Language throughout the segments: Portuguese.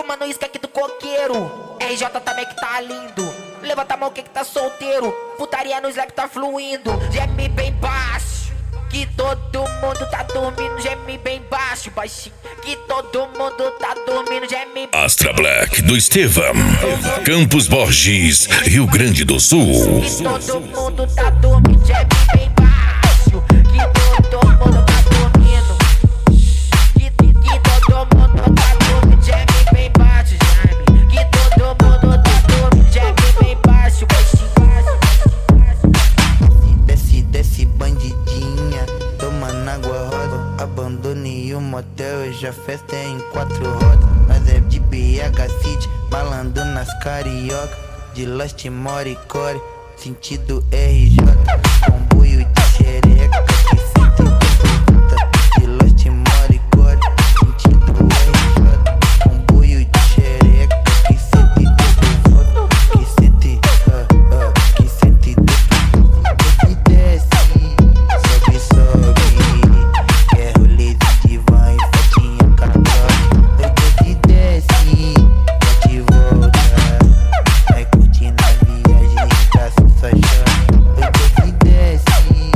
mano, esquece do coqueiro. RJ também que tá lindo. Levanta a mão que tá solteiro. Putaria no slap tá fluindo. Geme bem baixo, que todo mundo tá dormindo. Geme bem baixo, baixinho, que todo mundo tá dormindo. Geme Astra Black do Estevão, Campos Borges, Rio Grande do Sul. que todo mundo tá dormindo. Geme bem baixo, que todo mundo tá dormindo. Que todo mundo tá dormindo. Geme bem baixo, geme, que todo mundo tá dormindo. Geme bem baixo, baixinho. Desce bandidinha, tomando água roda. Abandonei o motel, hoje a festa é em 4 rodas. Nós é de BH City, malando nas carioca. De Lost Moricore, sentido RJ. Comboio de xereca, que sente puta. De Lost Moricore, sentido RJ. Comboio de xereca, que sente puta. Que sente, que sente desce, sobe, é rolê de vai, fotinha cabrosa. Desce, bate e volta, vai curtindo a viagem, tá só chora. Desce,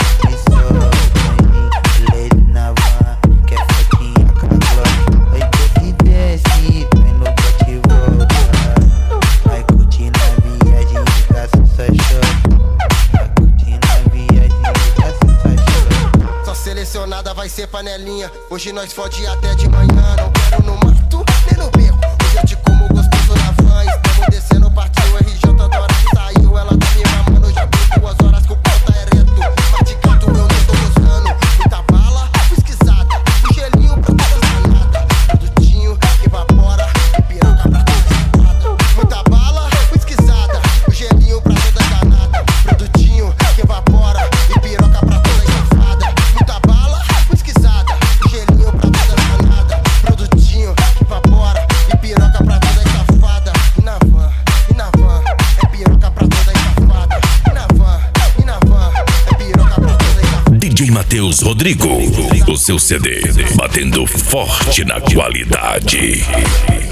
sobe, rolê na van, que é fotinha cabrosa. Desce, vai no bate e volta, vai curtindo a viagem, tá só chora. Vai curtindo a viagem, tá só chora. Só selecionada vai ser panelinha. Hoje nós fode até de manhã. Não quero no mato, nem no beco. Hoje eu te como gostoso na van. Estamos descendo, partiu RJ da hora que saiu. Ela tá me mamando, já por 2 horas que o pau tá ereto. Mas de canto eu não tô gostando. Muita bala, pesquisada. Um gelinho pra todas danadas. Produtinho que evapora e piroca pra todas safada. Muita bala, pesquisada. Um gelinho pra todas danadas. Produtinho que evapora e piroca pra todas safada. Muita bala, pesquisada. Um gelinho pra todas danadas. Produtinho que evapora e piroca pra todas safada. E na van, é piroca pra todas safada. E na van, é piroca pra todas safada. DJ Matheus Rodrigo, o seu CD batendo forte na qualidade.